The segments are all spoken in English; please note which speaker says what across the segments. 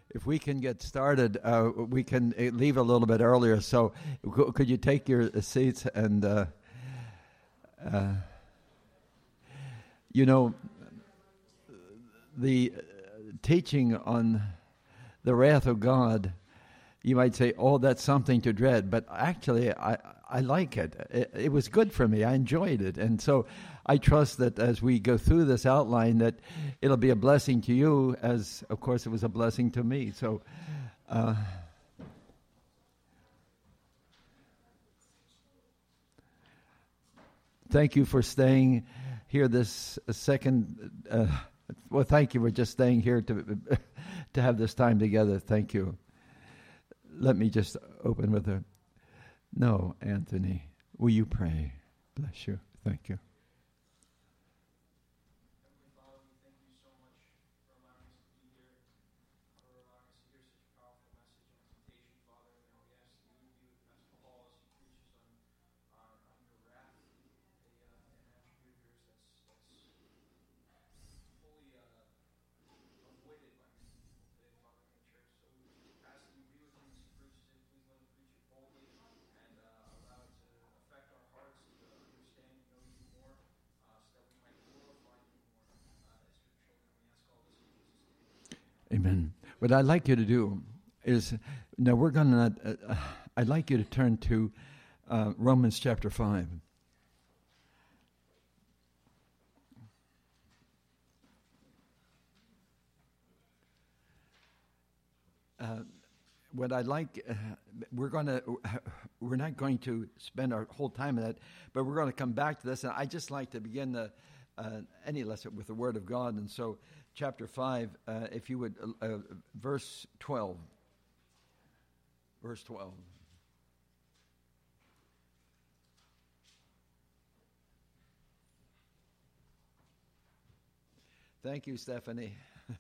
Speaker 1: If we can get started, we can leave a little bit earlier. So could you take your seats and, the teaching on the wrath of God, you might say, oh, that's something to dread. But actually, I like it. It was good for me. I enjoyed it. And so I trust that as we go through this outline, that it'll be a blessing to you, as, of course, it was a blessing to me. So thank you for staying here this second. Well, thank you for just staying here to have this time together. Thank you. Let me just open with a... No, Anthony, will you pray? Bless you. Thank you. Amen. What I'd like you to do is, now we're going to, I'd like you to turn to Romans chapter 5. What I'd like, we're not going to spend our whole time on that, but we're going to come back to this. And I just like to begin any lesson with the Word of God. And so, chapter 5, if you would, verse 12. Verse 12. Thank you, Stephanie.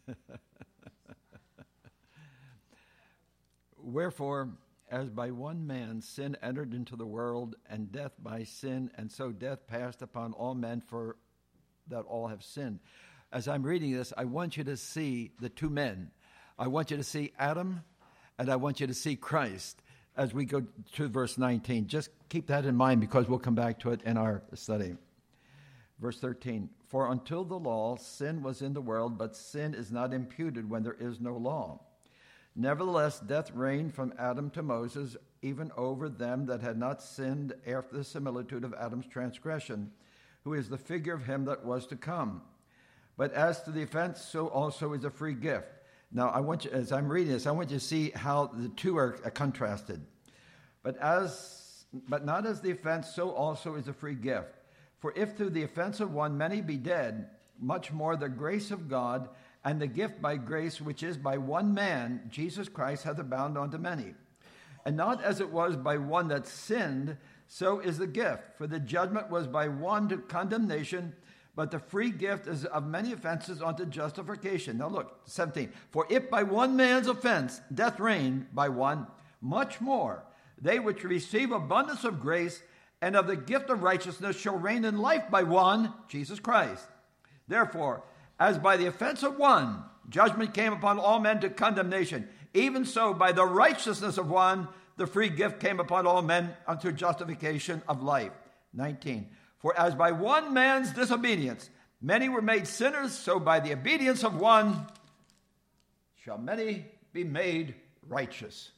Speaker 1: Wherefore, as by one man sin entered into the world, and death by sin, and so death passed upon all men, for that all have sinned. As I'm reading this, I want you to see the two men. I want you to see Adam, and I want you to see Christ as we go to verse 19. Just keep that in mind, because we'll come back to it in our study. Verse 13, for until the law, sin was in the world, but sin is not imputed when there is no law. Nevertheless, death reigned from Adam to Moses, even over them that had not sinned after the similitude of Adam's transgression, who is the figure of him that was to come. But as to the offense, so also is a free gift. Now, I want you, as I'm reading this, I want you to see how the two are contrasted. But not as the offense, so also is a free gift. For if through the offense of one many be dead, much more the grace of God and the gift by grace, which is by one man, Jesus Christ, hath abounded unto many. And not as it was by one that sinned, so is the gift. For the judgment was by one to condemnation, but the free gift is of many offenses unto justification. Now look, 17. For if by one man's offense death reigned by one, much more they which receive abundance of grace and of the gift of righteousness shall reign in life by one, Jesus Christ. Therefore, as by the offense of one, judgment came upon all men to condemnation, even so by the righteousness of one, the free gift came upon all men unto justification of life. 19. For as by one man's disobedience many were made sinners, so by the obedience of one shall many be made righteous.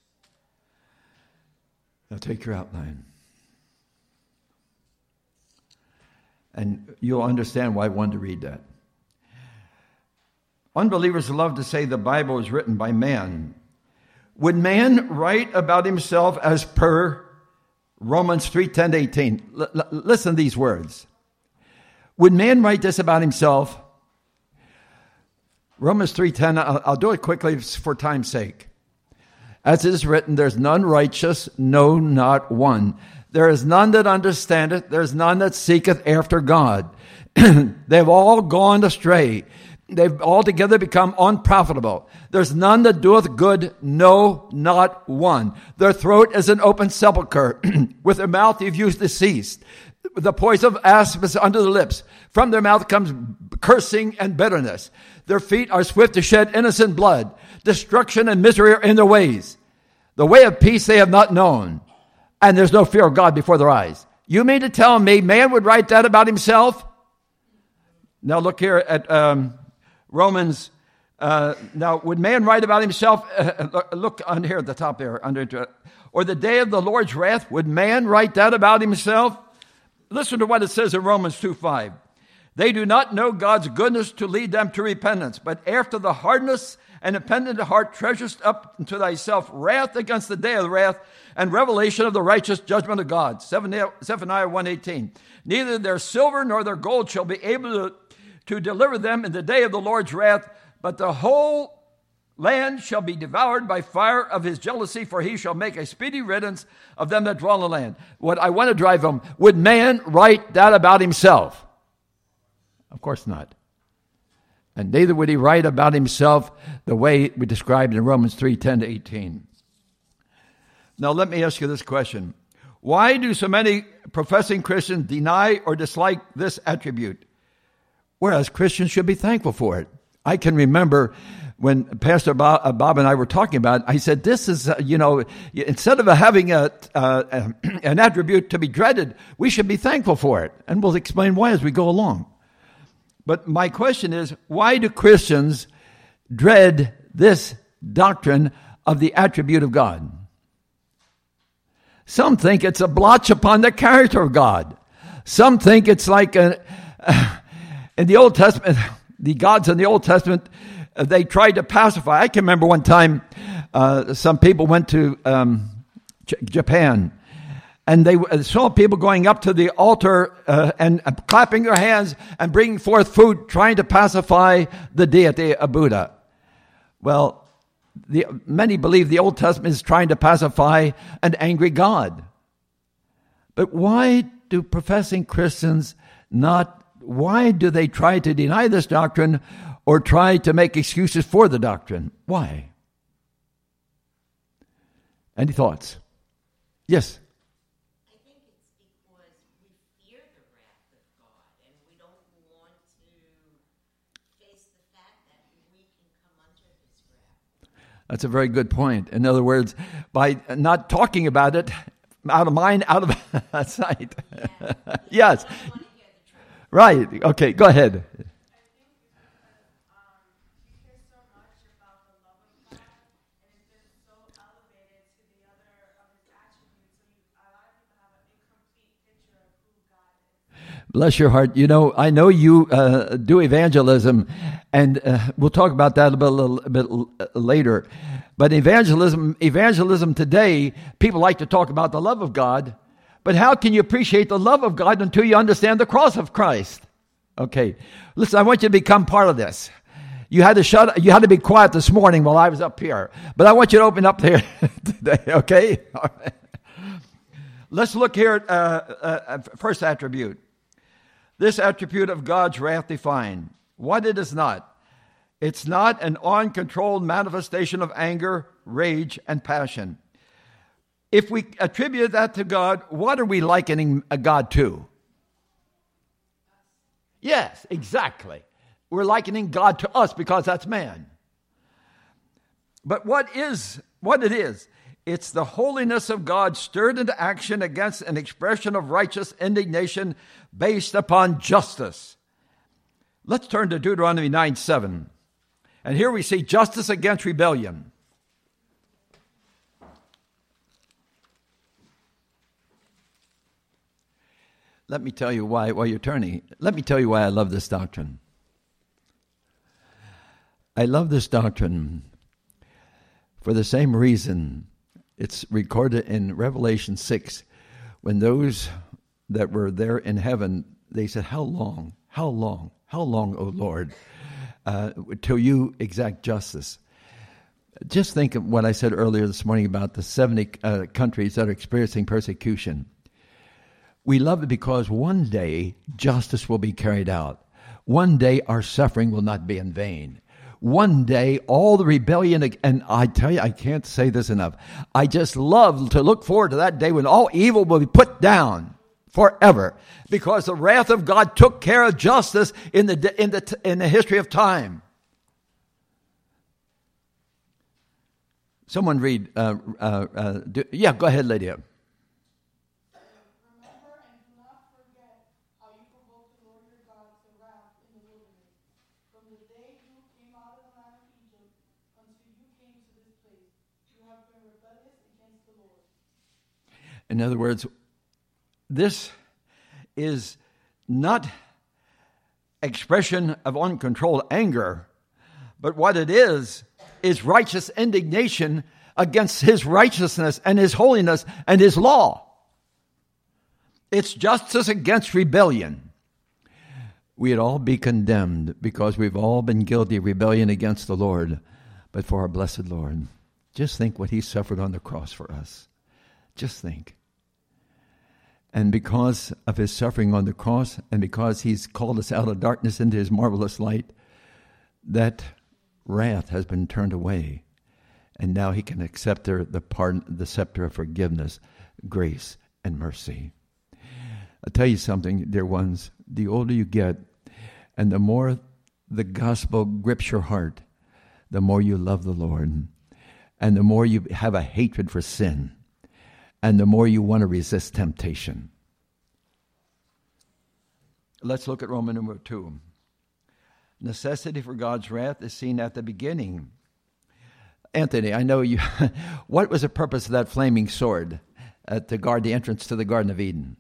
Speaker 1: Now take your outline. And you'll understand why I wanted to read that. Unbelievers love to say the Bible is written by man. Would man write about himself as per Romans 3:10-18? Listen to these words. Would man write this about himself? Romans 3:10, I'll do it quickly for time's sake. As it is written, there's none righteous, no, not one. There is none that understandeth, there's none that seeketh after God. They've all gone astray. They've altogether become unprofitable. There's none that doeth good, no, not one. Their throat is an open sepulchre. With their mouth they've used deceit. The poison of asp is under the lips. From their mouth comes cursing and bitterness. Their feet are swift to shed innocent blood. Destruction and misery are in their ways. The way of peace they have not known. And there's no fear of God before their eyes. You mean to tell me man would write that about himself? Now look here at Romans. Now, would man write about himself? Look on here at the top there. Or the day of the Lord's wrath, would man write that about himself? Listen to what it says in Romans 2:5. They do not know God's goodness to lead them to repentance, but after the hardness and impenitent heart treasurest up unto thyself wrath against the day of the wrath and revelation of the righteous judgment of God. Zephaniah 1:18. Neither their silver nor their gold shall be able to deliver them in the day of the Lord's wrath, but the whole land shall be devoured by fire of his jealousy, for he shall make a speedy riddance of them that dwell in the land. What I want to drive home, would man write that about himself? Of course not. And neither would he write about himself the way we described in Romans 3:10-18. Now let me ask you this question. Why do so many professing Christians deny or dislike this attribute, whereas Christians should be thankful for it? I can remember when Pastor Bob and I were talking about it, I said, this is, instead of having an attribute to be dreaded, we should be thankful for it. And we'll explain why as we go along. But my question is, why do Christians dread this doctrine of the attribute of God? Some think it's a blotch upon the character of God. Some think it's like in the Old Testament, the gods in the Old Testament, they tried to pacify. I can remember one time some people went to Japan, and they saw people going up to the altar and clapping their hands and bringing forth food, trying to pacify the deity of Buddha. Well, many believe the Old Testament is trying to pacify an angry God. But why do professing Christians why do they try to deny this doctrine or try to make excuses for the doctrine? Why? Any thoughts? Yes.
Speaker 2: I think it's because we fear the wrath of God and we don't want to face the fact that we can come under his wrath.
Speaker 1: That's a very good point. In other words, by not talking about it, out of mind, out of sight.
Speaker 2: Yeah.
Speaker 1: Yes. Right. Okay, go ahead. Bless your heart. I know you do evangelism, and we'll talk about that a little bit later. But evangelism today, people like to talk about the love of God. But how can you appreciate the love of God until you understand the cross of Christ? Okay. Listen, I want you to become part of this. You had to be quiet this morning while I was up here. But I want you to open up there today, okay? All right. Let's look here at first attribute. This attribute of God's wrath defined. What it is not. It's not an uncontrolled manifestation of anger, rage, and passion. If we attribute that to God, what are we likening God to? Yes, exactly. We're likening God to us because that's man. But what it is, it's the holiness of God stirred into action against an expression of righteous indignation based upon justice. Let's turn to Deuteronomy 9:7. And here we see justice against rebellion. Let me tell you why, while you're turning, let me tell you why I love this doctrine. I love this doctrine for the same reason. It's recorded in Revelation 6, when those that were there in heaven, they said, how long, O Lord, till you exact justice? Just think of what I said earlier this morning about the 70 countries that are experiencing persecution. We love it because one day justice will be carried out. One day our suffering will not be in vain. One day all the rebellion, and I tell you, I can't say this enough. I just love to look forward to that day when all evil will be put down forever, because the wrath of God took care of justice in the history of time. Someone read. Go ahead, Lydia.
Speaker 3: Remember and do not forget how you provoked the Lord your God to wrath in the wilderness, from the day you came out of the land of Egypt until you came to this place. You have been rebellious against the Lord.
Speaker 1: In other words, this is not expression of uncontrolled anger, but what it is righteous indignation against his righteousness and his holiness and his law. It's justice against rebellion. We'd all be condemned because we've all been guilty of rebellion against the Lord. But for our blessed Lord, just think what he suffered on the cross for us. Just think. And because of his suffering on the cross, and because he's called us out of darkness into his marvelous light, that wrath has been turned away. And now he can accept the pardon, the scepter of forgiveness, grace, and mercy. I'll tell you something, dear ones. The older you get, and the more the gospel grips your heart, the more you love the Lord, and the more you have a hatred for sin, and the more you want to resist temptation. Let's look at Roman number 2. Necessity for God's wrath is seen at the beginning. Anthony, I know you. What was the purpose of that flaming sword to guard the entrance to the Garden of Eden?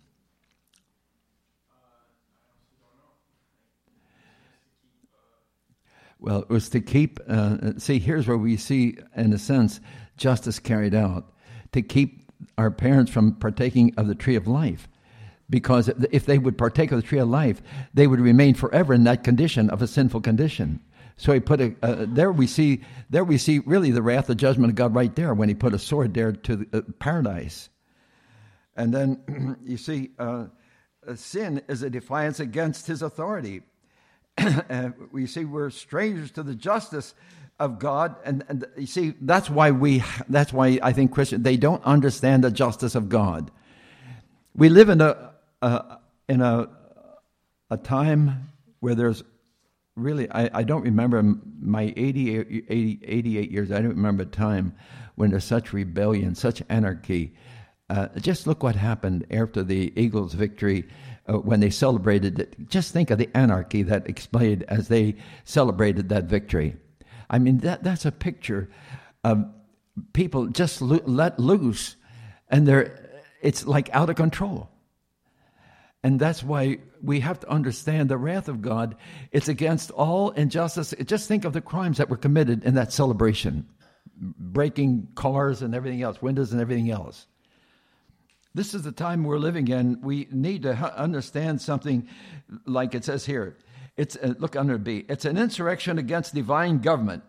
Speaker 1: Well, it was to keep, here's where we see, in a sense, justice carried out. To keep our parents from partaking of the tree of life. Because if they would partake of the tree of life, they would remain forever in that condition of a sinful condition. So he put there we see really the wrath, the judgment of God right there when he put a sword there to paradise. And then you see sin is a defiance against his authority. We see we're strangers to the justice of God, and you see that's why I think Christians, they don't understand the justice of God. We live in a time where there's really, I don't remember my 88 years, I don't remember a time when there's such rebellion, such anarchy. Just look what happened after the Eagles' victory when they celebrated it. Just think of the anarchy that exploded as they celebrated that victory. I mean, that's a picture of people just let loose, and it's like out of control. And that's why we have to understand the wrath of God. It's against all injustice. Just think of the crimes that were committed in that celebration. Breaking cars and everything else, windows and everything else. This is the time we're living in. We need to understand something like it says here. It's look under B. It's an insurrection against divine government.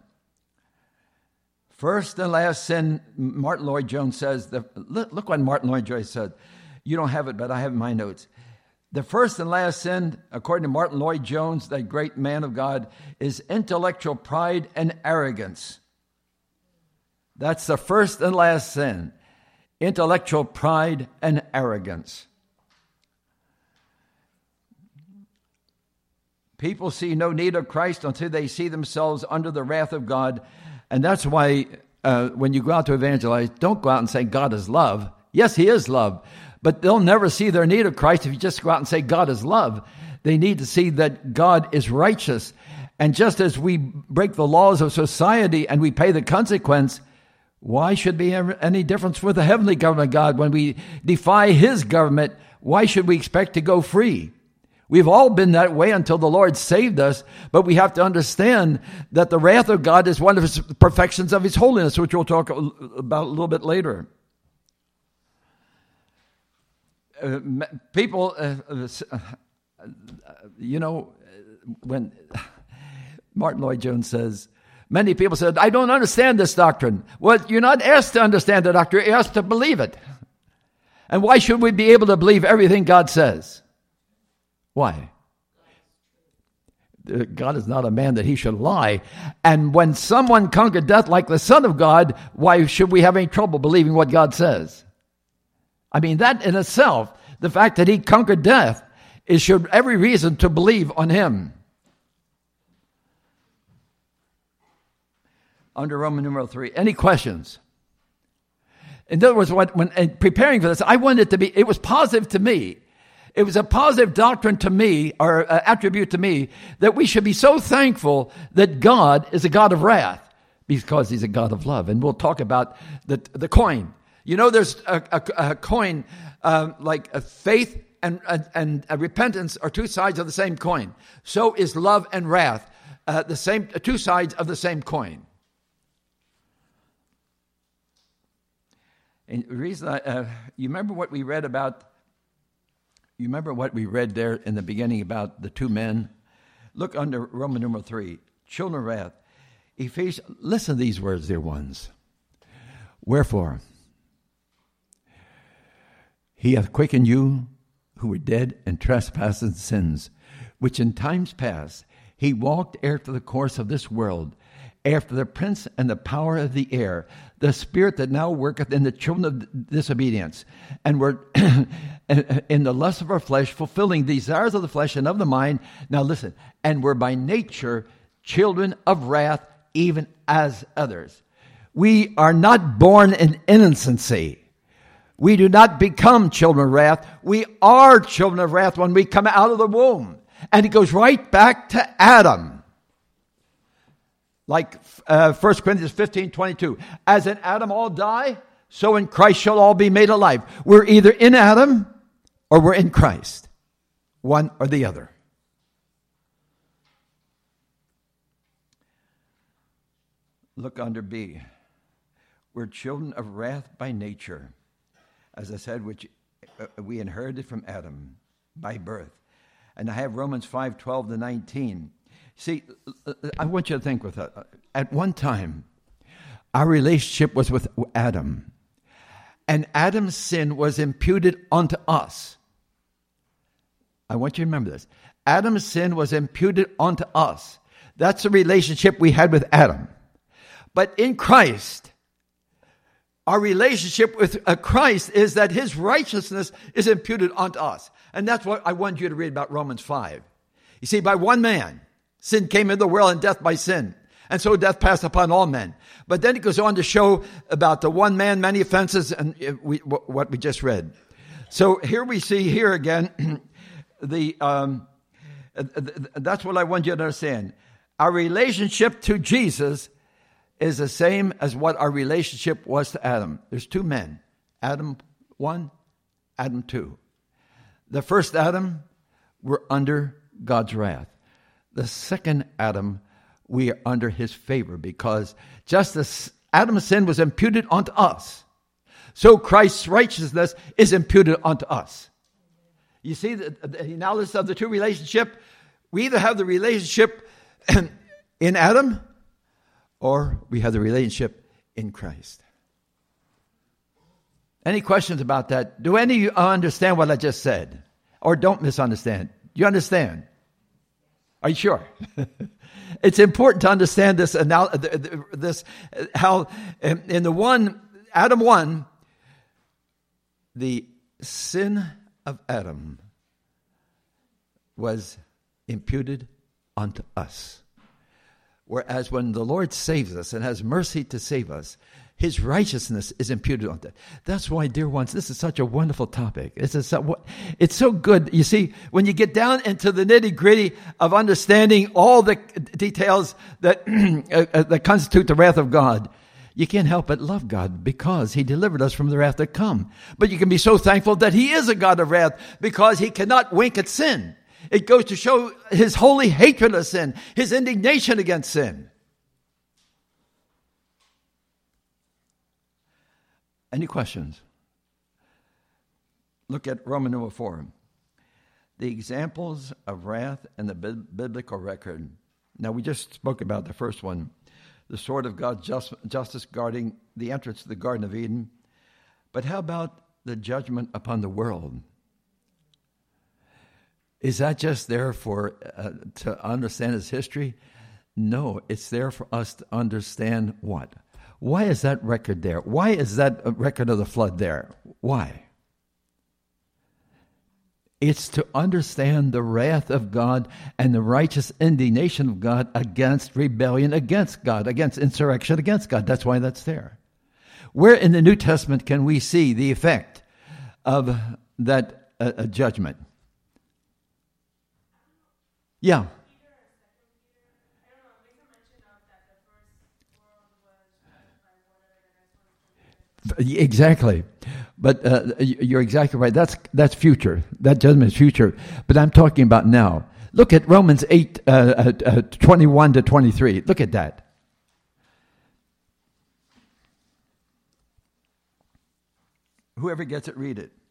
Speaker 1: First and last sin, Martin Lloyd-Jones says, look what Martin Lloyd-Jones said. You don't have it, but I have it in my notes. The first and last sin, according to Martin Lloyd-Jones, that great man of God, is intellectual pride and arrogance. That's the first and last sin. Intellectual pride and arrogance. People see no need of Christ until they see themselves under the wrath of God. And that's why when you go out to evangelize, don't go out and say God is love. Yes, he is love. But they'll never see their need of Christ if you just go out and say God is love. They need to see that God is righteous. And just as we break the laws of society and we pay the consequence, why should be any difference with the heavenly government of God? When we defy his government, why should we expect to go free? We've all been that way until the Lord saved us, but we have to understand that the wrath of God is one of his perfections of his holiness, which we'll talk about a little bit later. People, when Martin Lloyd-Jones says, many people said, I don't understand this doctrine. Well, you're not asked to understand the doctrine, you're asked to believe it. And why should we be able to believe everything God says? Why? God is not a man that he should lie. And when someone conquered death like the Son of God, why should we have any trouble believing what God says? I mean, that in itself, The fact that he conquered death is should every reason to believe on him. Under Roman numeral 3. Any questions? In other words, when preparing for this, I wanted it to be, it was positive to me. It was a positive doctrine to me, or attribute to me, that we should be so thankful that God is a God of wrath because he's a God of love. And we'll talk about the coin. You know, there's a coin, like a faith and a repentance are two sides of the same coin. So is love and wrath, the same two sides of the same coin. And the reason you remember what we read about. You remember what we read there in the beginning about the two men? Look under Roman numeral 3, children of wrath. Listen to these words, dear ones. Wherefore, he hath quickened you who were dead in trespasses and sins, which in times past he walked after the course of this world, after the prince and the power of the air, the spirit that now worketh in the children of disobedience, and were in the lust of our flesh, fulfilling the desires of the flesh and of the mind. Now listen, and were by nature children of wrath, even as others. We are not born in innocency. We do not become children of wrath. We are children of wrath when we come out of the womb. And it goes right back to Adam. Like 1 Corinthians 15:22. As in Adam all die, so in Christ shall all be made alive. We're either in Adam or we're in Christ. One or the other. Look under B. We're children of wrath by nature. As I said, which we inherited from Adam by birth. And I have Romans 5:12-19. See, I want you to think with that. At one time, our relationship was with Adam. And Adam's sin was imputed unto us. I want you to remember this. Adam's sin was imputed unto us. That's the relationship we had with Adam. But in Christ, our relationship with Christ is that his righteousness is imputed unto us. And that's what I want you to read about Romans 5. You see, by one man, sin came into the world, and death by sin. And so death passed upon all men. But then it goes on to show about the one man, many offenses, and what we just read. So here we see here again, that's what I want you to understand. Our relationship to Jesus is the same as what our relationship was to Adam. There's two men, Adam 1, Adam 2. The first Adam, we're under God's wrath. The second Adam, we are under his favor, because just as Adam's sin was imputed unto us, so Christ's righteousness is imputed unto us. You see the analysis of the two relationship? We either have the relationship in Adam, or we have the relationship in Christ. Any questions about that? Do any of you understand what I just said? Or don't misunderstand? Do you understand? Are you sure? It's important to understand this. How in the one, Adam 1, the sin of Adam was imputed unto us. Whereas when the Lord saves us and has mercy to save us, his righteousness is imputed on that. That's why, dear ones, this is such a wonderful topic. It's so good. You see, when you get down into the nitty-gritty of understanding all the details that, that constitute the wrath of God, you can't help but love God because he delivered us from the wrath to come. But you can be so thankful that he is a God of wrath because he cannot wink at sin. It goes to show his holy hatred of sin, his indignation against sin. Any questions? Look at Roman number 4. The examples of wrath in the biblical record. Now, we just spoke about the first one. The sword of God's justice guarding the entrance to the Garden of Eden. But how about the judgment upon the world? Is that just there for to understand its history? No, it's there for us to understand what? Why is that record there? Why is that record of the flood there? Why? It's to understand the wrath of God and the righteous indignation of God against rebellion against God, against insurrection against God. That's why that's there. Where in the New Testament can we see the effect of that judgment? Yeah. Exactly. But you're exactly right. That's future. That judgment is future. But I'm talking about now. Look at Romans 8, 21 to 23. Look at that. Whoever gets it, read it.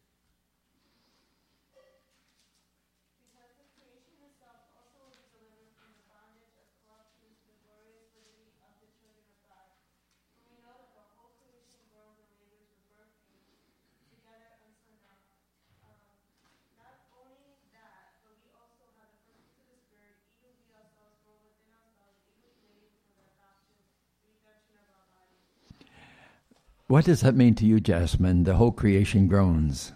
Speaker 1: What does that mean to you, Jasmine? The whole creation groans.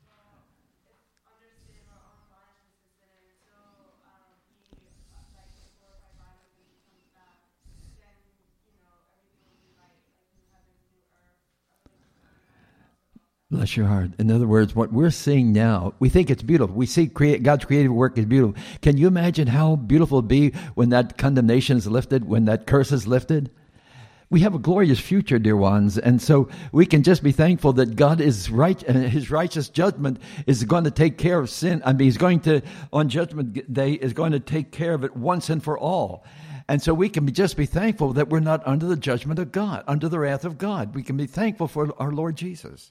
Speaker 1: Bless your heart. In other words, what we're seeing now, we think it's beautiful. We see God's creative work is beautiful. Can you imagine how beautiful it'll be when that condemnation is lifted, when that curse is lifted? We have a glorious future, dear ones, and so we can just be thankful that God is right, and His righteous judgment is going to take care of sin. I mean, He's going to, on Judgment Day, is going to take care of it once and for all. And so we can just be thankful that we're not under the judgment of God, under the wrath of God. We can be thankful for our Lord Jesus.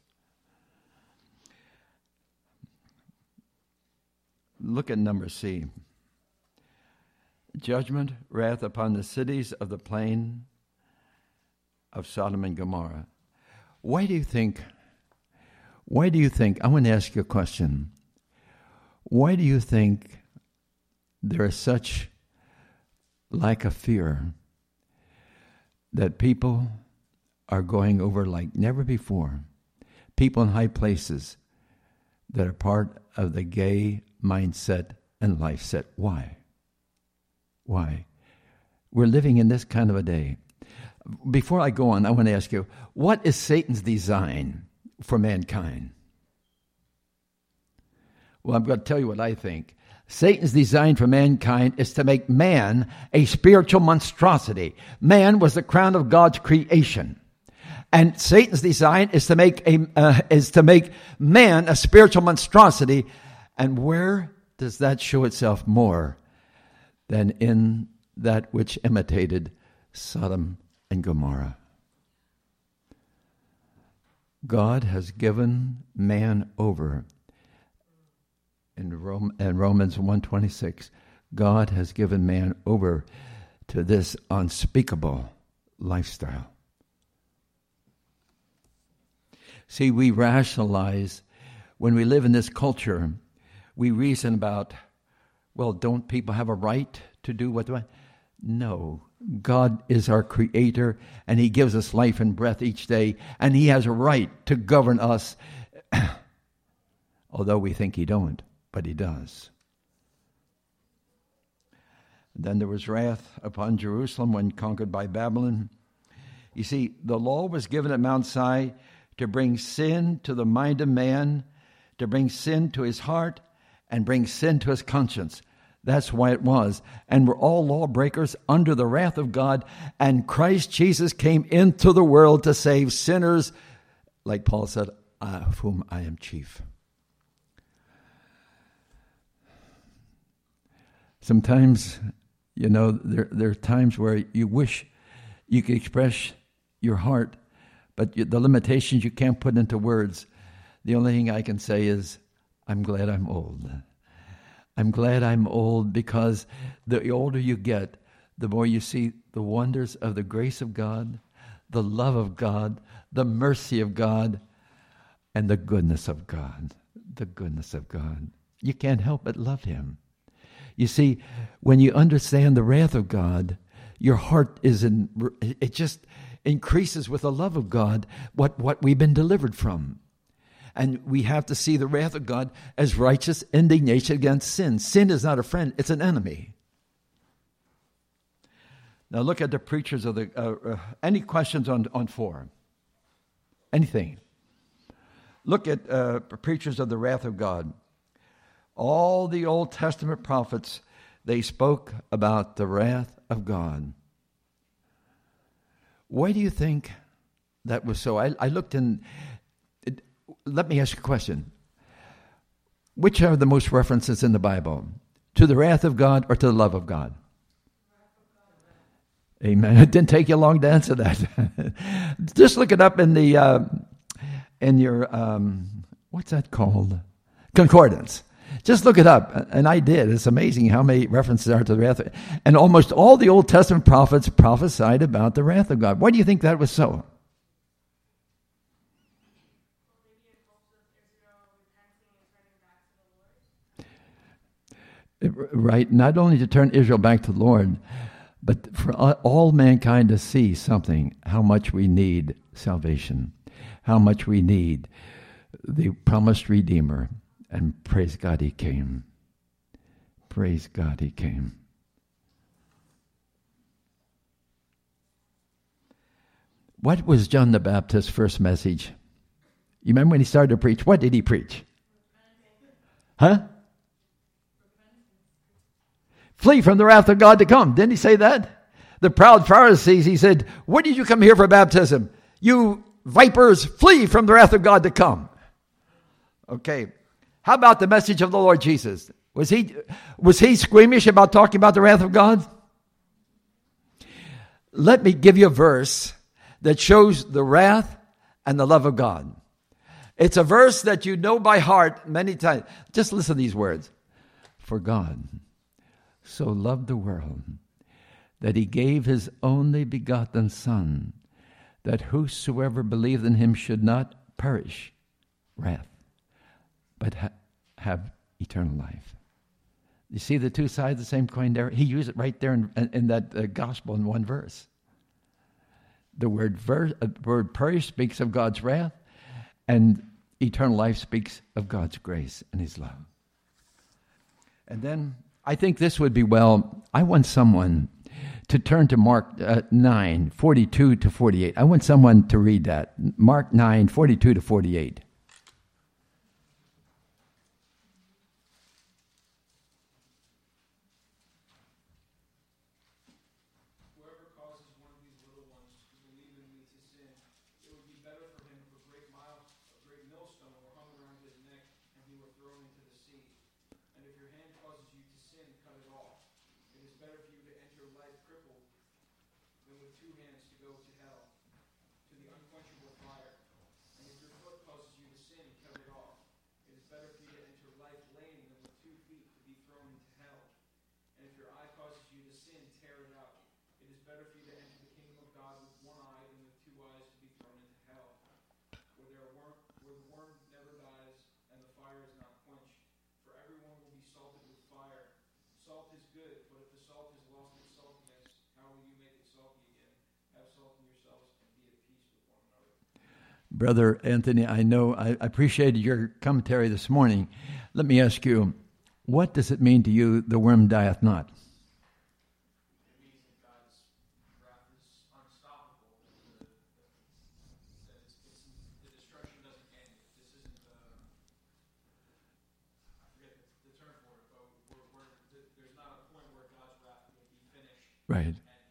Speaker 1: Look at number C. Judgment, wrath upon the cities of the plain of Sodom and Gomorrah. Why do you think, I want to ask you a question. Why do you think there is such lack of fear that people are going over like never before? People in high places that are part of the gay mindset and life set. Why? Why? We're living in this kind of a day. Before I go on, I want to ask you, what is Satan's design for mankind? Well, I'm going to tell you what I think. Satan's design for mankind is to make man a spiritual monstrosity. Man was the crown of God's creation. And Satan's design is to make man a spiritual monstrosity. And where does that show itself more than in that which imitated Sodom and Gomorrah? God has given man over. In Romans 1:26, God has given man over to this unspeakable lifestyle. See, we rationalize when we live in this culture. We reason about, well, don't people have a right to do what they want? No. God is our creator, and He gives us life and breath each day, and He has a right to govern us, although we think He don't, but He does. Then there was wrath upon Jerusalem when conquered by Babylon. You see, the law was given at Mount Sinai to bring sin to the mind of man, to bring sin to his heart, and bring sin to his conscience. That's why it was. And we're all lawbreakers under the wrath of God. And Christ Jesus came into the world to save sinners, like Paul said, of whom I am chief. Sometimes, there are times where you wish you could express your heart, but the limitations you can't put into words. The only thing I can say is, I'm glad I'm old. I'm glad I'm old, because the older you get, the more you see the wonders of the grace of God, the love of God, the mercy of God, and the goodness of God. The goodness of God. You can't help but love Him. You see, when you understand the wrath of God, your heart it just increases with the love of God, what we've been delivered from. And we have to see the wrath of God as righteous indignation against sin. Sin is not a friend, it's an enemy. Now look at the preachers of the... any questions on 4? Anything? Look at preachers of the wrath of God. All the Old Testament prophets, they spoke about the wrath of God. Why do you think that was so? I looked in... Let me ask you a question. Which are the most references in the Bible? To the wrath of God or to the love of God? Amen. It didn't take you long to answer that. Just look it up in the in your what's that called? Concordance. Just look it up, and I did. It's amazing how many references are to the wrath. And almost all the Old Testament prophets prophesied about the wrath of God. Why do you think that was so? Right, not only to turn Israel back to the Lord, but for all mankind to see something, how much we need salvation, how much we need the promised Redeemer. And praise God, he came. Praise God, he came. What was John the Baptist's first message? You remember when he started to preach? What did he preach? Huh? Flee from the wrath of God to come. Didn't he say that? The proud Pharisees, he said, what did you come here for baptism? You vipers, flee from the wrath of God to come. Okay. How about the message of the Lord Jesus? Was he squeamish about talking about the wrath of God? Let me give you a verse that shows the wrath and the love of God. It's a verse that you know by heart many times. Just listen to these words. For God so loved the world that he gave his only begotten Son, that whosoever believed in him should not perish, wrath, but have eternal life. You see the two sides of the same coin there? He used it right there in that gospel in one verse. The word perish speaks of God's wrath, and eternal life speaks of God's grace and his love. And then I think this would be I want someone to turn to Mark 9, 42 to 48. I want someone to read that. Mark 9, 42 to 48. Brother Anthony, I know I appreciated your commentary this morning. Let me ask you, what does it mean to you, the worm dieth not?
Speaker 4: It means that God's wrath is unstoppable. The destruction doesn't end. This isn't I forget the term for it, but there's not a point where God's wrath will be finished.
Speaker 1: Right.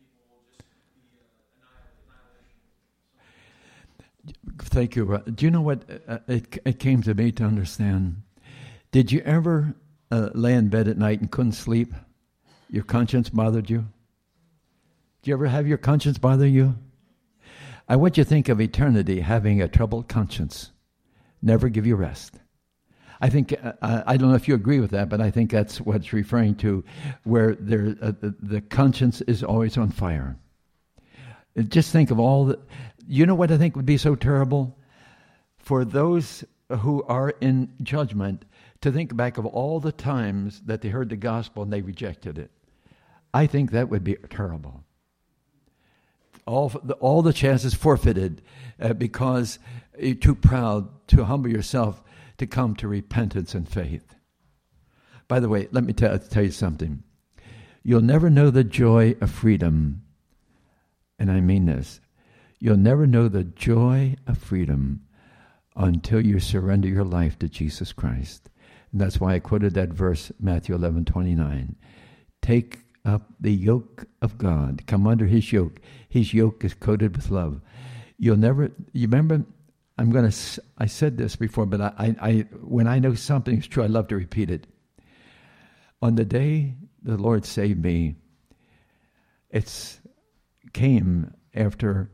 Speaker 1: Thank you. Do you know what it came to me to understand? Did you ever lay in bed at night and couldn't sleep? Your conscience bothered you? Do you ever have your conscience bother you? I want you to think of eternity having a troubled conscience. Never give you rest. I think, I don't know if you agree with that, but I think that's what it's referring to, where the conscience is always on fire. Just think of all the... You know what I think would be so terrible? For those who are in judgment to think back of all the times that they heard the gospel and they rejected it. I think that would be terrible. all the chances forfeited because you're too proud to humble yourself to come to repentance and faith. By the way, let me tell you something. You'll never know the joy of freedom, and I mean this. You'll never know the joy of freedom until you surrender your life to Jesus Christ. And that's why I quoted that verse, Matthew 11:29. Take up the yoke of God. Come under his yoke. His yoke is coated with love. You remember, I said this before, but I when I know something is true, I love to repeat it. On the day the Lord saved me, it came after,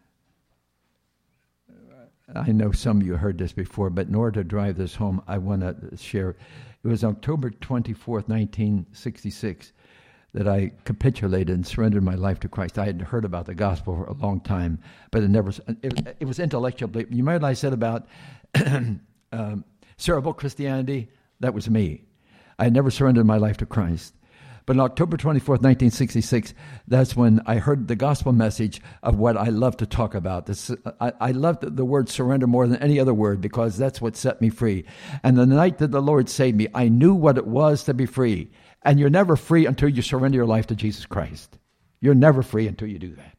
Speaker 1: I know some of you heard this before, but in order to drive this home, I want to share. It was October 24th, 1966, that I capitulated and surrendered my life to Christ. I had heard about the gospel for a long time, but it was intellectual. You remember what I said about cerebral Christianity? That was me. I had never surrendered my life to Christ. But on October 24th, 1966, that's when I heard the gospel message of what I love to talk about. I love the word surrender more than any other word because that's what set me free. And the night that the Lord saved me, I knew what it was to be free. And you're never free until you surrender your life to Jesus Christ. You're never free until you do that.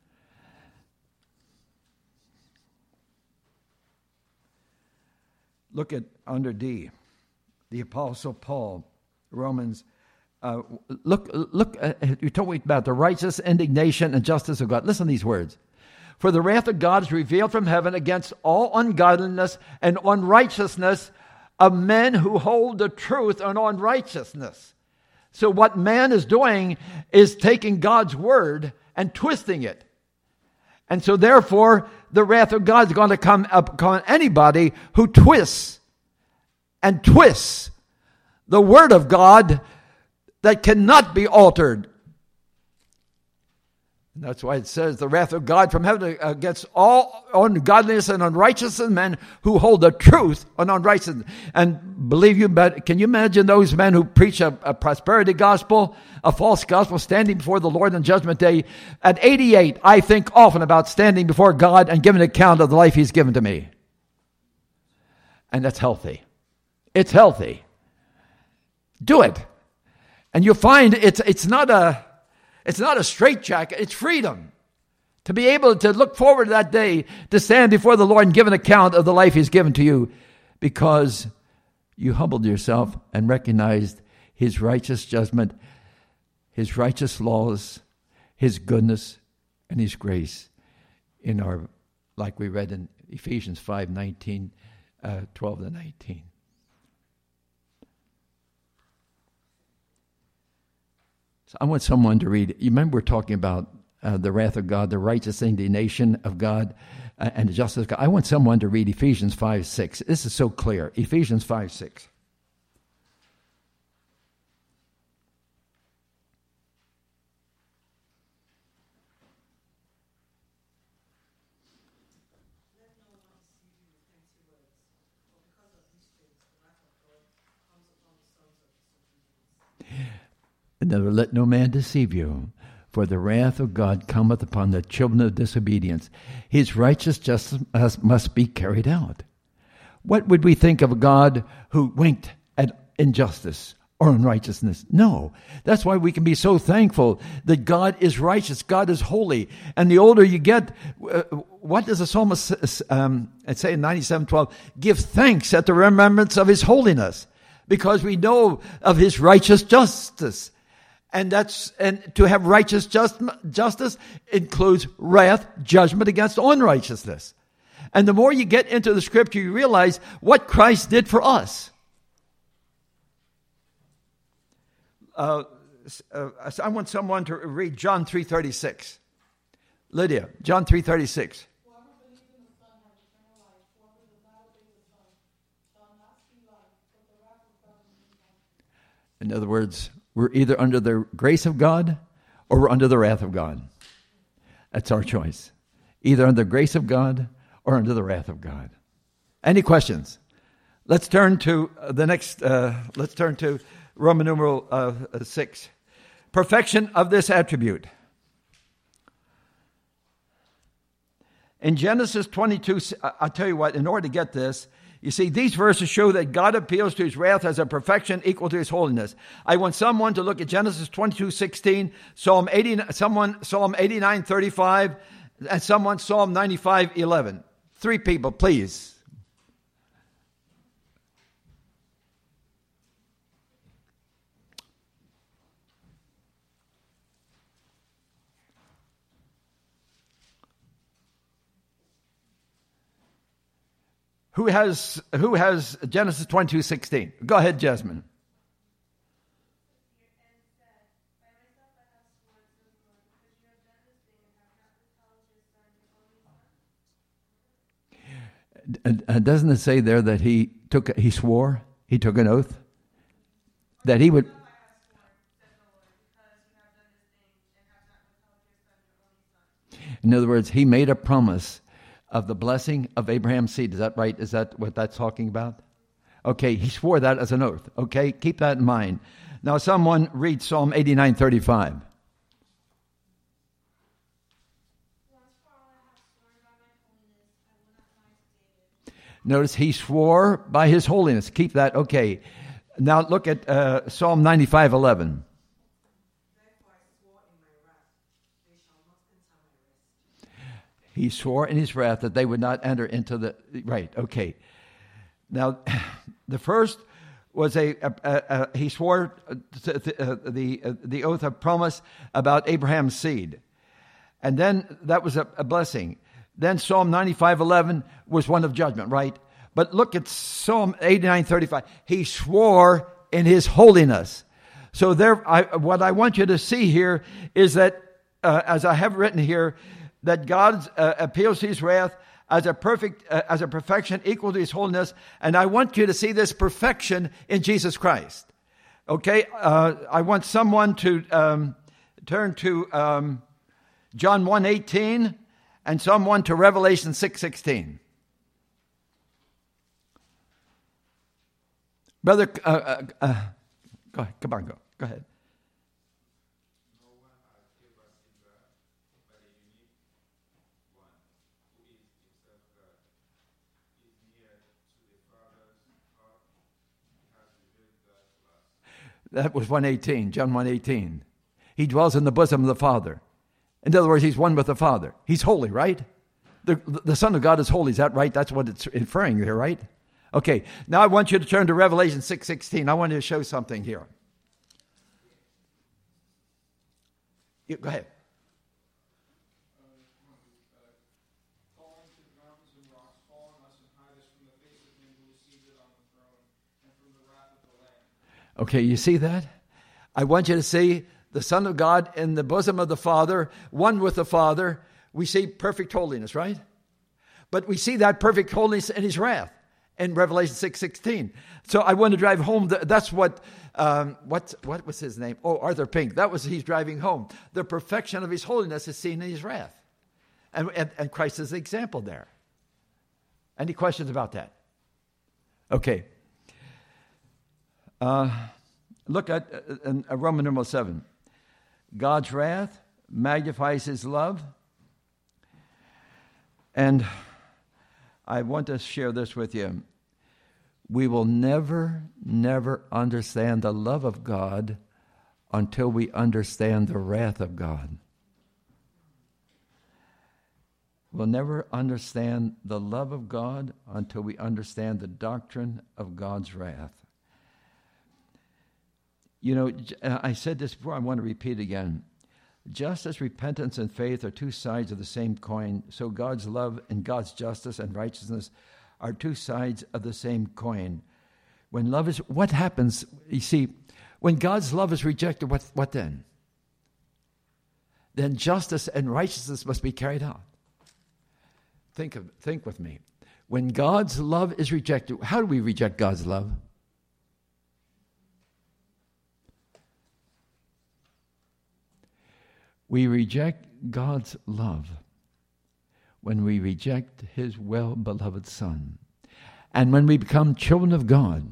Speaker 1: Look at under D, the Apostle Paul, Romans. Look, you told me about the righteous indignation and justice of God. Listen to these words. For the wrath of God is revealed from heaven against all ungodliness and unrighteousness of men who hold the truth and unrighteousness. So what man is doing is taking God's word and twisting it. And so therefore, the wrath of God is going to come upon anybody who twists the word of God that cannot be altered. And that's why it says the wrath of God from heaven against all ungodliness and unrighteousness men who hold the truth and unrighteousness. And believe you, but can you imagine those men who preach a prosperity gospel, a false gospel, standing before the Lord on Judgment Day? At 88, I think often about standing before God and giving account of the life he's given to me. And that's healthy. It's healthy. Do it. And you'll find it's not a straitjacket, it's freedom. To be able to look forward to that day, to stand before the Lord and give an account of the life he's given to you, because you humbled yourself and recognized his righteous judgment, his righteous laws, his goodness, and his grace in our, like we read in Ephesians 5:19, 12 to 19. So I want someone to read. You remember we're talking about the wrath of God, the righteous indignation of God, and the justice of God. I want someone to read Ephesians 5:6. This is so clear. Ephesians 5:6. Never let no man deceive you, for the wrath of God cometh upon the children of disobedience. His righteous justice must be carried out. What would we think of a God who winked at injustice or unrighteousness? No. That's why we can be so thankful that God is righteous, God is holy. And the older you get, what does the psalmist say in 97:12? Give thanks at the remembrance of his holiness, because we know of his righteous justice. And to have righteous justice includes wrath, judgment against unrighteousness. And the more you get into the scripture, you realize what Christ did for us. I want someone to read John 3:36. Lydia, John 3:36.
Speaker 3: Whoever believes in the Son has eternal life. Whoever does not obey the Son shall not see life, but the wrath of God will be upon him. In other words, we're either under the grace of God or we're under the wrath of God. That's our choice. Either under the grace of God or under the wrath of God. Any questions? Let's turn to let's turn to Roman numeral 6. Perfection of this attribute.
Speaker 1: In Genesis 22, I'll tell you what, in order to get this, you see, these verses show that God appeals to his wrath as a perfection equal to his holiness. I want someone to look at Genesis 22:16, Psalm 89:35, and someone Psalm 95:11. 3 people, please. Who has Genesis 22:16? Go ahead, Jasmine. Doesn't it say there that he took an oath that he would? In other words, he made a promise of the blessing of Abraham's seed. Is that right? Is that what that's talking about? Okay, he swore that as an oath. Okay, keep that in mind. Now, someone read Psalm 89:35. Notice he swore by his holiness. Keep that. Okay. Now look at Psalm 95:11. He swore in his wrath that they would not enter into the... Right, okay. Now, the first was he swore the oath of promise about Abraham's seed. And then that was a blessing. Then Psalm 95:11 was one of judgment, right? But look at Psalm 89:35. He swore in his holiness. So what I want you to see here is that, as I have written here, that God appeals to his wrath as a perfection equal to his holiness, and I want you to see this perfection in Jesus Christ. Okay, I want someone to turn to John 1:18 and someone to Revelation 6:16. Brother, go ahead. Come on, go ahead. That was 1:18, John 1:18. He dwells in the bosom of the Father. In other words, he's one with the Father. He's holy, right? The Son of God is holy. Is that right? That's what it's inferring here, right? Okay, now I want you to turn to Revelation 6:16. I want you to show something here. Go ahead. Okay, you see that? I want you to see the Son of God in the bosom of the Father, one with the Father. We see perfect holiness, right? But we see that perfect holiness in his wrath in Revelation 6:16. So I want to drive home. That's what was his name? Oh, Arthur Pink. He's driving home. The perfection of his holiness is seen in his wrath. And Christ is the example there. Any questions about that? Okay. Look at Roman numeral 7. God's wrath magnifies his love. And I want to share this with you. We will never understand the love of God until we understand the wrath of God. We'll never understand the love of God until we understand the doctrine of God's wrath. You know, I said this before, I want to repeat again. Just as repentance and faith are two sides of the same coin, so God's love and God's justice and righteousness are two sides of the same coin. When love is, what happens? You see, when God's love is rejected, what then? Then justice and righteousness must be carried out. Think with me. When God's love is rejected, how do we reject God's love? We reject God's love when we reject his well-beloved Son. And when we become children of God,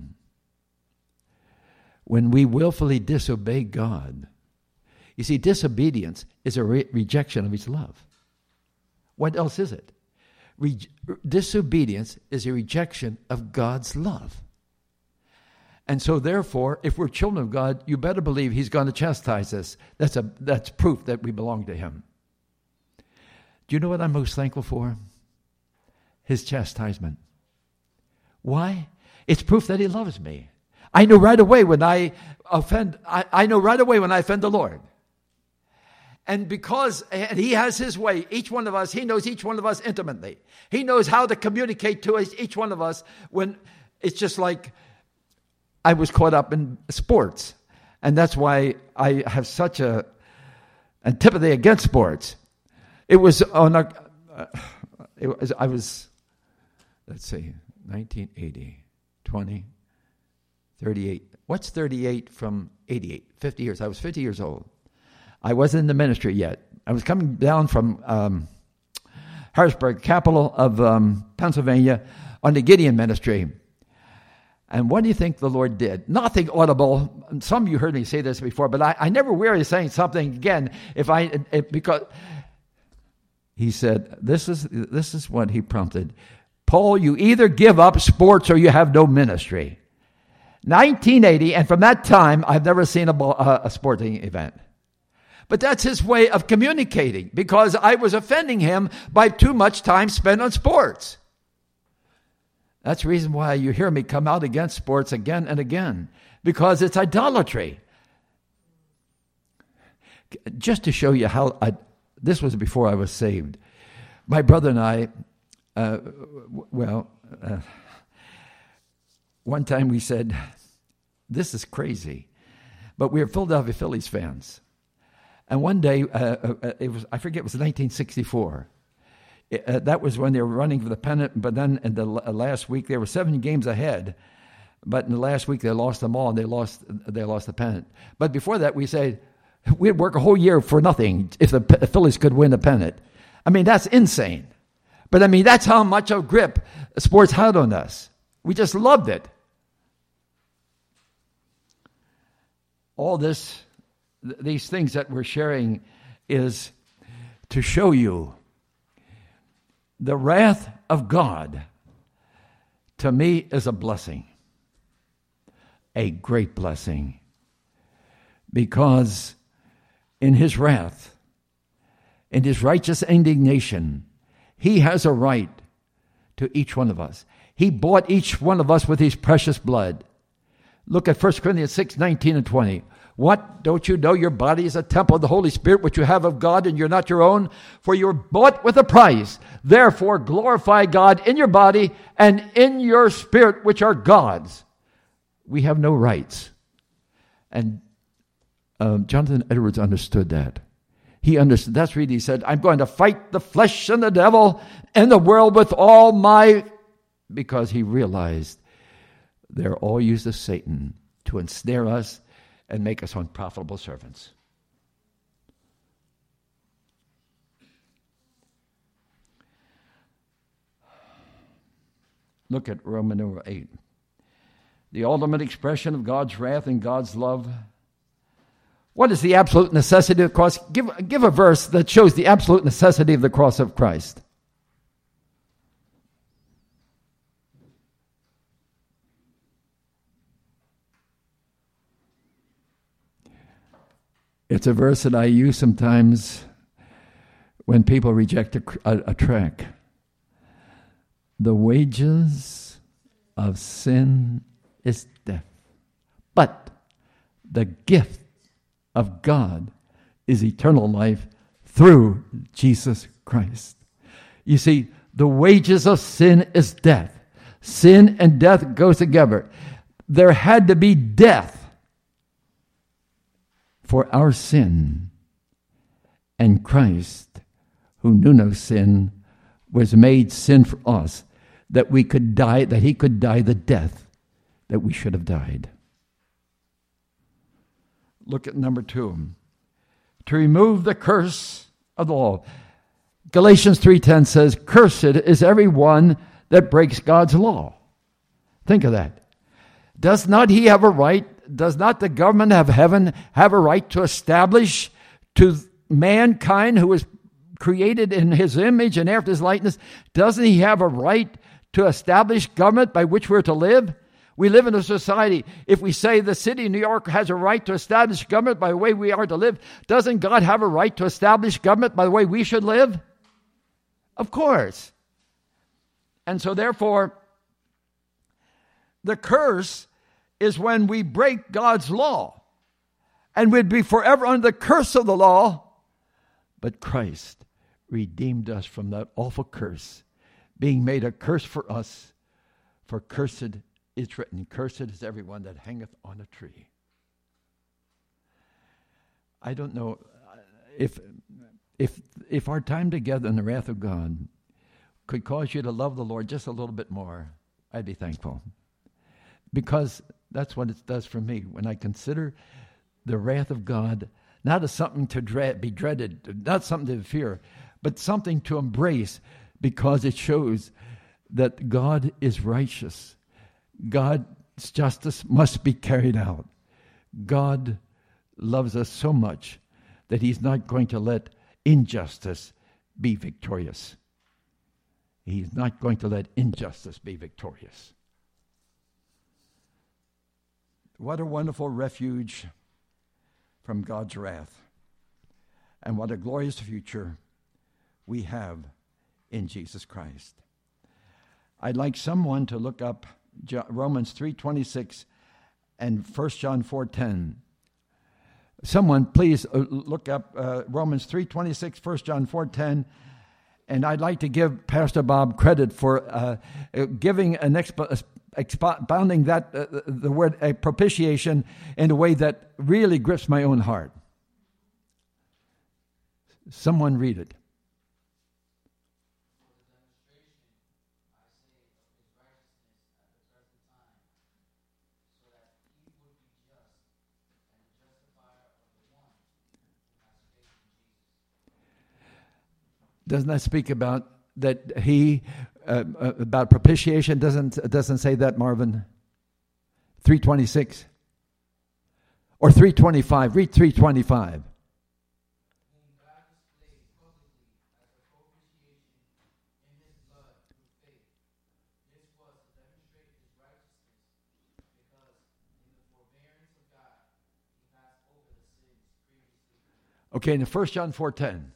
Speaker 1: when we willfully disobey God. You see, disobedience is a rejection of his love. What else is it? Disobedience is a rejection of God's love. And so therefore, if we're children of God, you better believe he's going to chastise us. That's proof that we belong to him. Do you know what I'm most thankful for? His chastisement. Why? It's proof that he loves me. I know right away when I offend, I know right away when I offend the Lord. And because he has his way, each one of us, he knows each one of us intimately. He knows how to communicate to each one of us when it's just like I was caught up in sports. And that's why I have such a antipathy against sports. It was on a, I was, let's see, 1980, 20, 38. What's 38 from 88? 50 years. I was 50 years old. I wasn't in the ministry yet. I was coming down from Harrisburg, capital of Pennsylvania, on the Gideon ministry. And what do you think the Lord did? Nothing audible. Some of you heard me say this before, but I never weary of saying something again. Because he said, this is what he prompted. Paul, you either give up sports or you have no ministry. 1980, and from that time, I've never seen a sporting event. But that's his way of communicating, because I was offending him by too much time spent on sports. That's the reason why you hear me come out against sports again and again, because it's idolatry. Just to show you how, this was before I was saved. My brother and I, one time we said, this is crazy, but we were Philadelphia Phillies fans. And one day, I forget, it was 1964. That was when they were running for the pennant, but then in the last week, they were 7 games ahead. But in the last week, they lost them all, and they lost the pennant. But before that, we said, we'd work a whole year for nothing if the Phillies could win the pennant. I mean, that's insane. But I mean, that's how much of grip sports had on us. We just loved it. All these things that we're sharing is to show you the wrath of God, to me, is a blessing, a great blessing, because in his wrath, in his righteous indignation, he has a right to each one of us. He bought each one of us with his precious blood. Look at 1 Corinthians 6, 19 and 20. What? Don't you know your body is a temple of the Holy Spirit, which you have of God, and you're not your own? For you were bought with a price. Therefore, glorify God in your body and in your spirit, which are God's. We have no rights. And Jonathan Edwards understood that. He understood. That's the reason he said, I'm going to fight the flesh and the devil and the world with all my... Because he realized they're all used of Satan to ensnare us and make us unprofitable servants. Look at Romans 8. The ultimate expression of God's wrath and God's love. What is the absolute necessity of the cross? Give a verse that shows the absolute necessity of the cross of Christ. It's a verse that I use sometimes when people reject a tract. The wages of sin is death, but the gift of God is eternal life through Jesus Christ. You see, the wages of sin is death. Sin and death goes together. There had to be death for our sin, and Christ, who knew no sin, was made sin for us, that we could die, that he could die the death that we should have died. Look at number 2. To remove the curse of the law. Galatians 3:10 says, cursed is everyone that breaks God's law. Think of that. Does not he have a right? Does not the government of heaven have a right to establish to mankind who is created in his image and after his likeness, doesn't he have a right to establish government by which we're to live? We live in a society. If we say the city of New York has a right to establish government by the way we are to live, doesn't God have a right to establish government by the way we should live? Of course. And so therefore, the curse is when we break God's law. And we'd be forever under the curse of the law. But Christ redeemed us from that awful curse, being made a curse for us. For cursed is written, cursed is everyone that hangeth on a tree. I don't know if our time together in the wrath of God could cause you to love the Lord just a little bit more, I'd be thankful. Because that's what it does for me. When I consider the wrath of God, not as something to be dreaded, not something to fear, but something to embrace, because it shows that God is righteous. God's justice must be carried out. God loves us so much that he's not going to let injustice be victorious. He's not going to let injustice be victorious. What a wonderful refuge from God's wrath. And what a glorious future we have in Jesus Christ. I'd like someone to look up Romans 3:26 and 1 John 4:10. Someone please look up Romans 3:26, 1 John 4:10. And I'd like to give Pastor Bob credit for giving an expounding that the word propitiation in a way that really grips my own heart. Someone read it. Doesn't that speak about that he about propitiation? Doesn't say that, Marvin? 3:26 or 3:25. Read 3:25. Okay, in 1 John 4:10.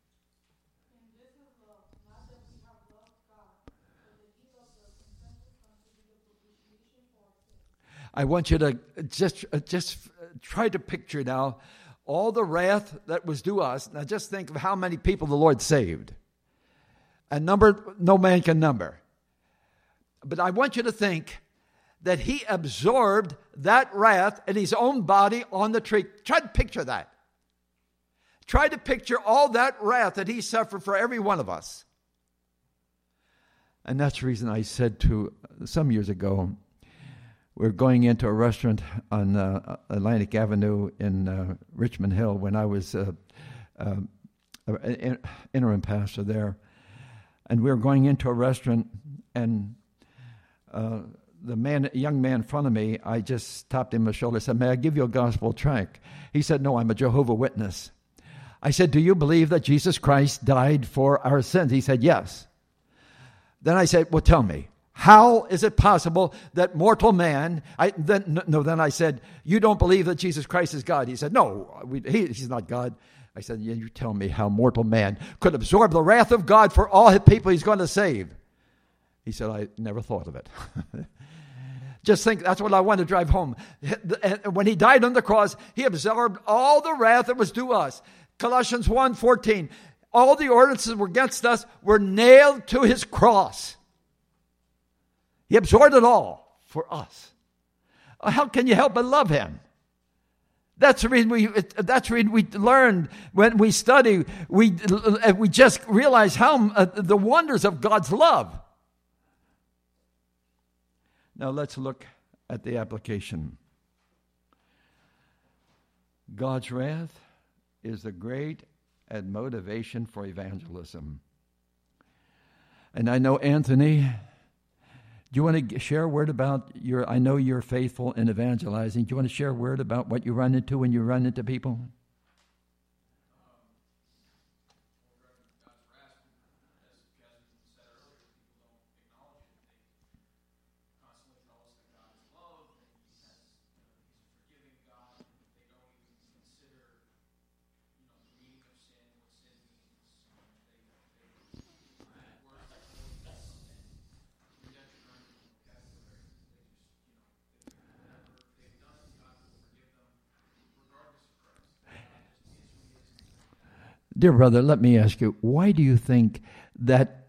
Speaker 1: I want you to just try to picture now all the wrath that was due us. Now just think of how many people the Lord saved. A number no man can number. But I want you to think that he absorbed that wrath in his own body on the tree. Try to picture that. Try to picture all that wrath that he suffered for every one of us. And that's the reason I said to some years ago, we're going into a restaurant on Atlantic Avenue in Richmond Hill when I was interim pastor there. And we were going into a restaurant, and the young man in front of me, I just tapped him on the shoulder and said, "May I give you a gospel tract?" He said, "No, I'm a Jehovah's Witness." I said, "Do you believe that Jesus Christ died for our sins?" He said, "Yes." Then I said, "Well, tell me, how is it possible that mortal man..." Then I said, "You don't believe that Jesus Christ is God?" He said, "No, he's not God." I said, "Yeah, you tell me how mortal man could absorb the wrath of God for all his people he's going to save." He said, "I never thought of it." Just think, that's what I want to drive home. When he died on the cross, he absorbed all the wrath that was due us. Colossians 1:14, all the ordinances were against us were nailed to his cross. He absorbed it all for us. How can you help but love him? That's the reason we learn when we study. We just realize how the wonders of God's love. Now let's look at the application. God's wrath is the great and motivation for evangelism. And I know, Anthony, do you want to share a word about I know you're faithful in evangelizing. Do you want to share a word about what you run into when you run into people? Dear brother, let me ask you, why do you think that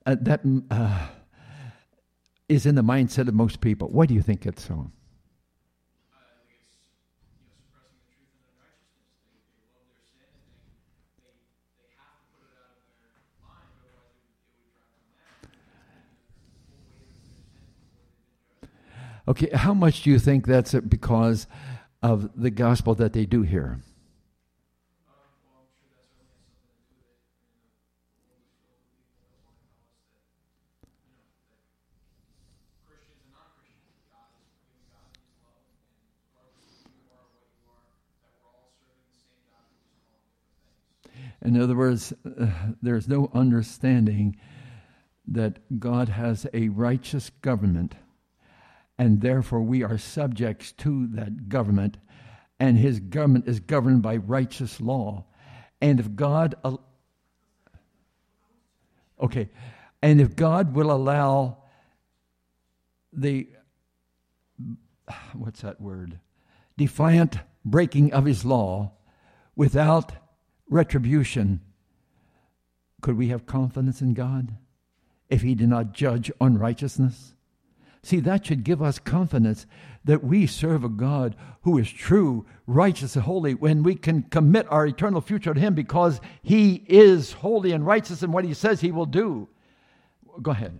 Speaker 1: is in the mindset of most people? Why do you think it's so?
Speaker 4: I think it's suppressing the truth and unrighteousness. They love their sin, and they have to put it out of their mind, otherwise it would drive them mad. The full weight of their sin before they've been judged.
Speaker 1: Okay, how much do you think that's because of the gospel that they do hear?
Speaker 4: Well, I'm sure that certainly has something to do with it. The world is filled with people that want to tell us that, that Christians and non-Christians, God is forgiving, God is love, and regardless of who you are or what you are, that we're all serving the same God who is calling different things.
Speaker 1: In other words, there's no understanding that God has a righteous government, and therefore we are subjects to that government, and his government is governed by righteous law. And if God will allow the defiant breaking of his law without retribution, could we have confidence in God if he did not judge unrighteousness? See, that should give us confidence that we serve a God who is true, righteous, and holy, when we can commit our eternal future to him because he is holy and righteous in what he says he will do. Go ahead.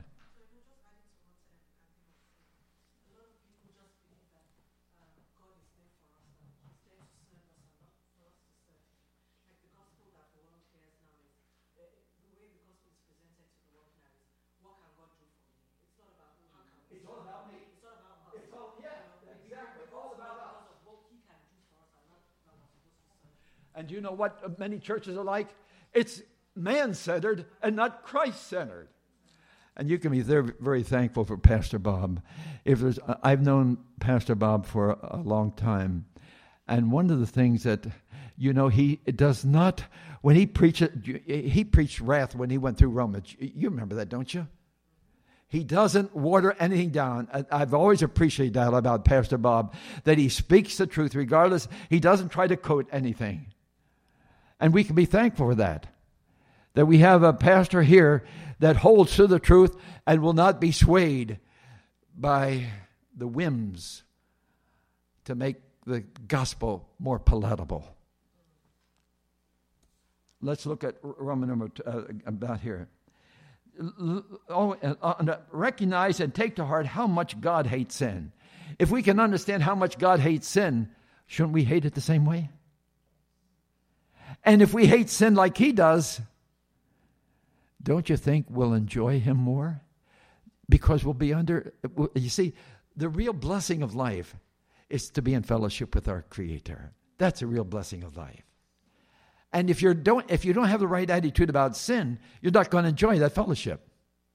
Speaker 1: And you know what many churches are like? It's man-centered and not Christ-centered. And you can be very, very thankful for Pastor Bob. I've known Pastor Bob for a long time. And one of the things that, he does not, when he preached wrath when he went through Romans. You remember that, don't you? He doesn't water anything down. I've always appreciated that about Pastor Bob, that he speaks the truth regardless. He doesn't try to coat anything. And we can be thankful for that we have a pastor here that holds to the truth and will not be swayed by the whims to make the gospel more palatable. Let's look at Roman number about here. Recognize and take to heart how much God hates sin. If we can understand how much God hates sin, shouldn't we hate it the same way? And if we hate sin like he does, don't you think we'll enjoy him more? Because we'll be you see, the real blessing of life is to be in fellowship with our Creator. That's a real blessing of life. And if you don't have the right attitude about sin, you're not going to enjoy that fellowship.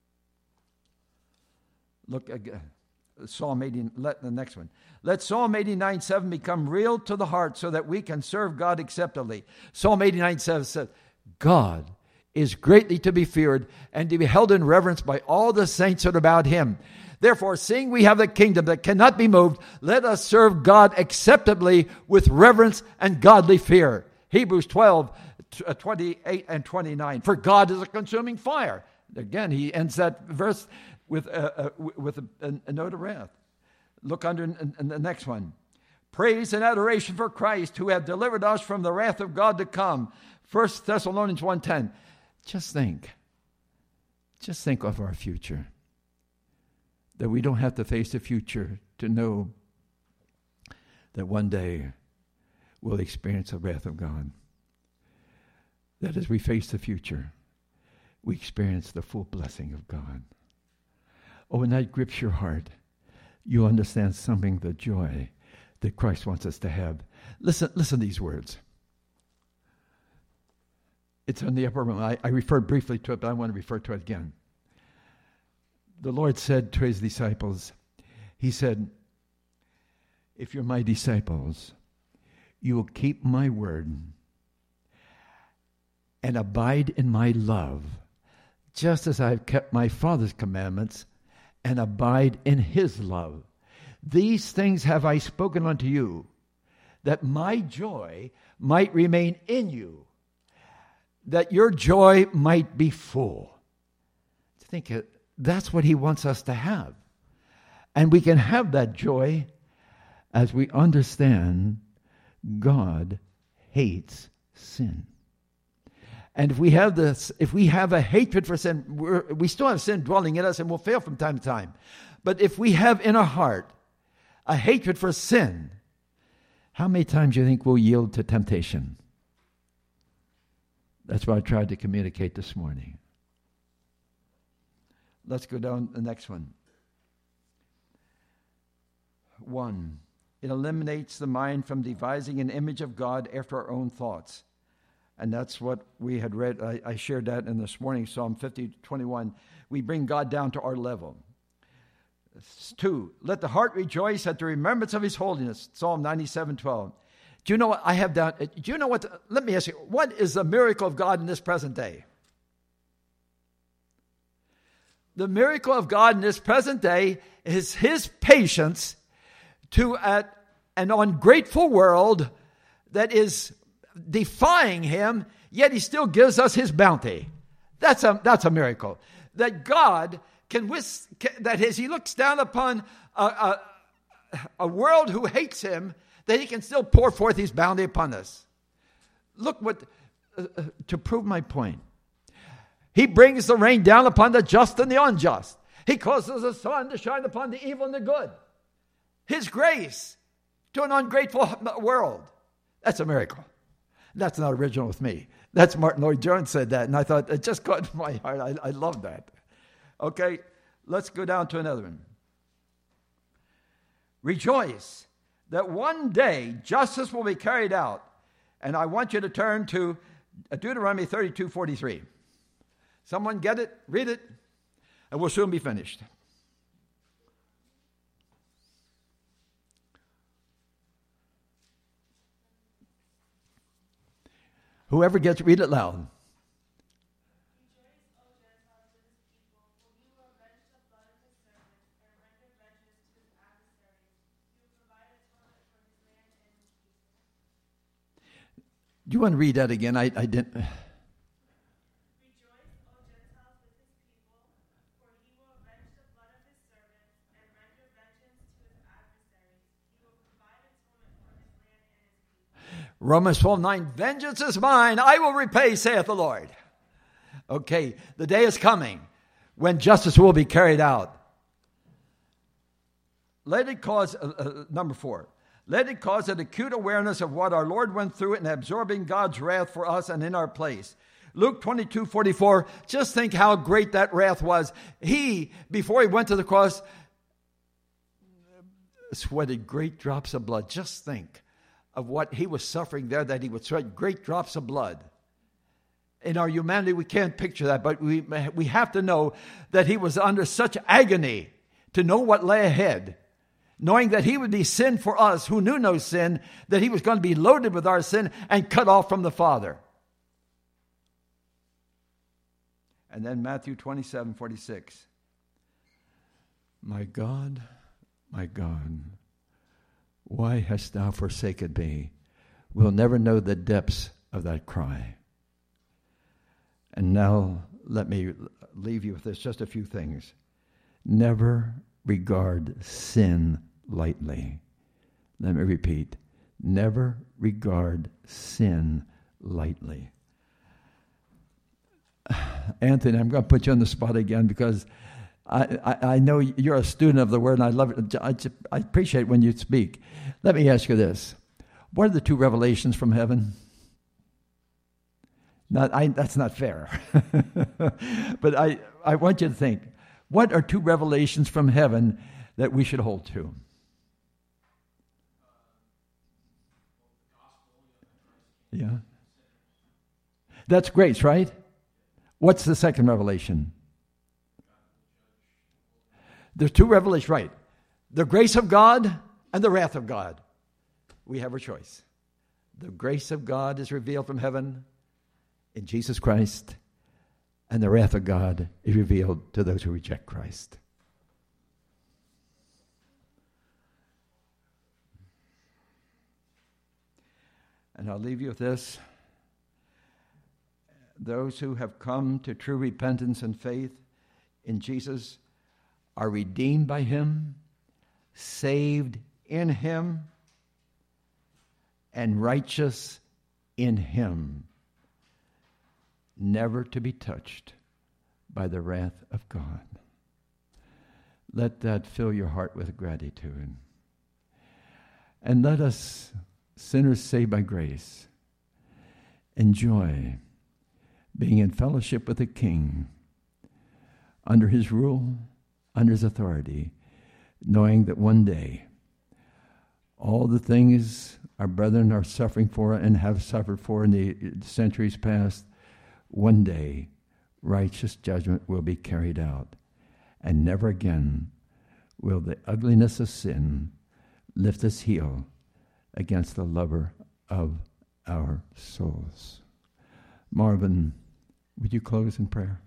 Speaker 1: Look again. Psalm 80, the next one. Let Psalm 89:7 become real to the heart so that we can serve God acceptably. Psalm 89:7 says, God is greatly to be feared and to be held in reverence by all the saints that are about him. Therefore, seeing we have a kingdom that cannot be moved, let us serve God acceptably with reverence and godly fear. Hebrews 12:28 and 29. For God is a consuming fire. Again, he ends that verse with a note of wrath. Look under in the next one. Praise and adoration for Christ, who hath delivered us from the wrath of God to come. 1 Thessalonians 1:10. Just think of our future. That we don't have to face the future to know that one day we'll experience the wrath of God. That as we face the future, we experience the full blessing of God. Oh, when that grips your heart, you understand something, the joy that Christ wants us to have. Listen to these words. It's in the upper room. I referred briefly to it, but I want to refer to it again. The Lord said to his disciples, he said, if you're my disciples, you will keep my word and abide in my love, just as I've kept my Father's commandments and abide in his love. These things have I spoken unto you, that my joy might remain in you. that your joy might be full. Think that's what he wants us to have. And we can have that joy as we understand God hates sin. And if we have this, if we have a hatred for sin, we still have sin dwelling in us and we'll fail from time to time. But if we have in our heart a hatred for sin, how many times do you think we'll yield to temptation? That's what I tried to communicate this morning. Let's go down the next one. 1. It eliminates the mind from devising an image of God after our own thoughts. And that's what we had read. I shared that in this morning, Psalm 50:21. We bring God down to our level. 2. Let the heart rejoice at the remembrance of his holiness. Psalm 97:12. Do you know what I have down? Do you know what? Let me ask you, what is the miracle of God in this present day? The miracle of God in this present day is his patience to an ungrateful world that is defying him, yet he still gives us his bounty. That's a miracle. That God that as he looks down upon a world who hates him, that he can still pour forth his bounty upon us. Look what, to prove my point. He brings the rain down upon the just and the unjust. He causes the sun to shine upon the evil and the good. His grace to an ungrateful world. That's a miracle. That's not original with me. That's Martin Lloyd-Jones said that, and I thought, it just got in my heart. I love that. Okay, let's go down to another one. Rejoice that one day justice will be carried out. And I want you to turn to Deuteronomy 32:43. Someone get it? Read it. And we'll soon be finished. Whoever gets, read it loud. Do you want to read that again? I didn't.
Speaker 5: Rejoice, O Gentiles, with his people, for he will avenge the blood of his servants and render vengeance to his adversaries. He will provide atonement for his land and his people.
Speaker 1: Romans 12:9, vengeance is mine, I will repay, saith the Lord. Okay, the day is coming when justice will be carried out. Let it cause, number 4, let it cause an acute awareness of what our Lord went through in absorbing God's wrath for us and in our place. Luke 22:44, just think how great that wrath was. He, before he went to the cross, sweated great drops of blood. Just think of what he was suffering there, that he would sweat great drops of blood. In our humanity, we can't picture that, but we have to know that he was under such agony to know what lay ahead. Knowing that he would be sin for us who knew no sin, that he was going to be loaded with our sin and cut off from the Father. And then Matthew 27:46. My God, why hast thou forsaken me? We'll never know the depths of that cry. And now let me leave you with this, just a few things. Never regard sin lightly. Let me repeat. Never regard sin lightly. Anthony, I'm going to put you on the spot again because I know you're a student of the Word and I love it. I appreciate when you speak. Let me ask you this. What are the 2 revelations from heaven? That's not fair. But I want you to think. What are 2 revelations from heaven that we should hold to? Yeah. That's grace, right? What's the second revelation? There's 2 revelations, right? The grace of God and the wrath of God. We have a choice. The grace of God is revealed from heaven in Jesus Christ, and the wrath of God is revealed to those who reject Christ. And I'll leave you with this. those who have come to true repentance and faith in Jesus are redeemed by him, saved in him, and righteous in him, never to be touched by the wrath of God. Let that fill your heart with gratitude. And let us, sinners saved by grace, enjoy being in fellowship with the King, under his rule, under his authority, knowing that one day all the things our brethren are suffering for and have suffered for in the centuries past, one day righteous judgment will be carried out, and never again will the ugliness of sin lift its heel against the lover of our souls. Marvin, would you close in prayer?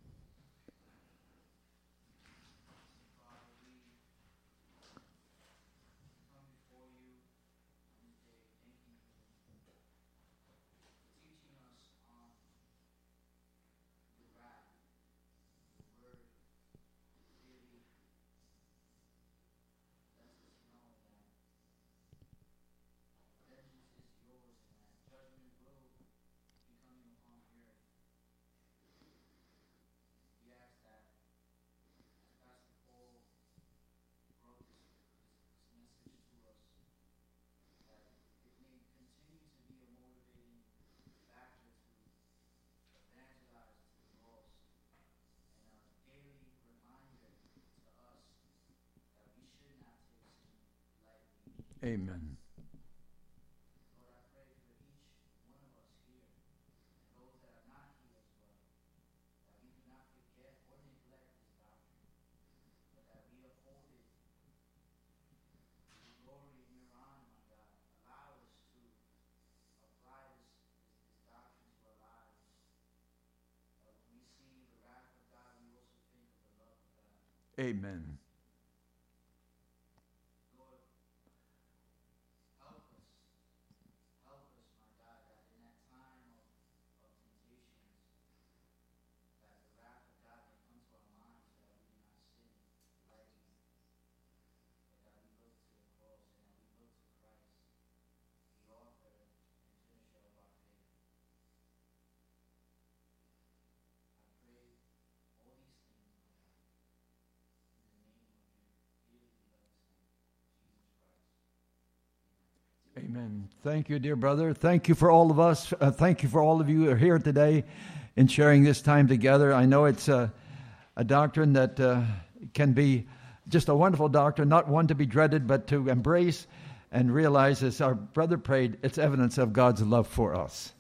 Speaker 1: Amen.
Speaker 4: Lord, I pray for each one of us here, and those that are not here as well, that we do not forget or neglect this doctrine, but that we uphold it to the glory in your honor, my God. Allow us to apply this doctrine to our lives. When we see the wrath of God, we also think of the love of God.
Speaker 1: Amen. Amen. Thank you, dear brother. Thank you for all of us. Thank you for all of you who are here today in sharing this time together. I know it's a doctrine that can be just a wonderful doctrine, not one to be dreaded, but to embrace and realize, as our brother prayed, it's evidence of God's love for us.